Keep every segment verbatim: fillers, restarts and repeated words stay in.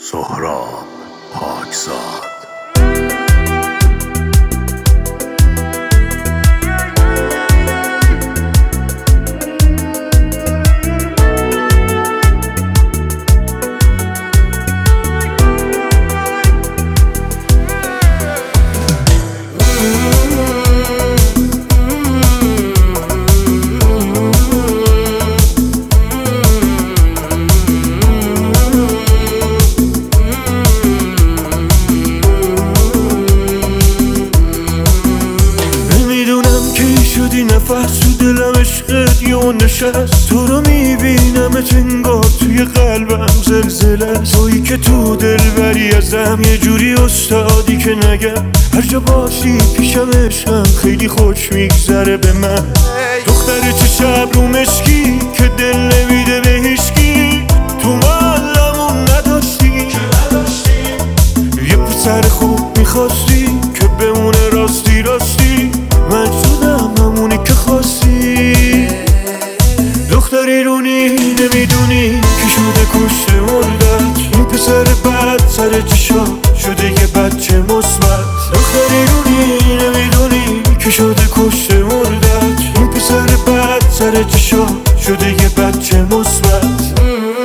سهراب پاکزاد. شدی نفس تو دلم عشقت یه نشست، تو رو میبینم انگار توی قلبم زلزله، تویی که تو دل بری ازم یه جوری استادی که نگم هر جا باشی پیشم عشقم خیلی خوش میگذره به من. دختر چه شب رو مشکی که دل نمیده به هیچکی، تو محلمون نداشتی یه پسر خوب میخواستی که بمونه راستی راستی، من شدم همونی که خواستی. دختری رونی نمیدونی که شده کشته مردت، این پسر بد سر چشا شده یه بچه مثبت. دختری رونی نمیدونی که شده کشته مردت، این پسر بد سر چشا شده یه بچه مثبت.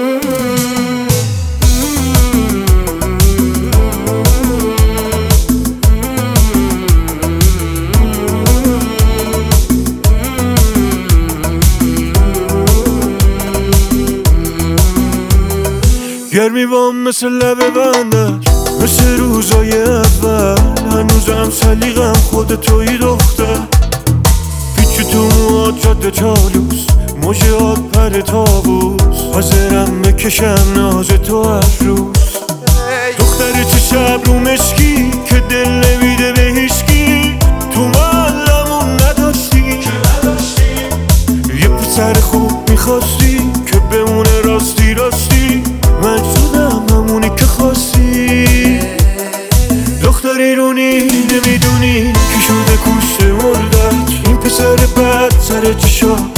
گرمی بام مثل لبه بندش، مثل روزای اول، هنوزم سلیقم خود توی دختر. پیچ تو موهات جاده چالوس، موجهات پر تابوس، حاضرم بکشم ناز تو هر روز. دختر چه شب رو مشکی که دل نمیده به هیچکی، تو محلمون نداشتی یه پسر خوب میخواستی که بمونه راستی راستی، من شدم همونی که خواستی. دختری رونی نمیدونی که شده کشته مردت، این پسر بد سر چشا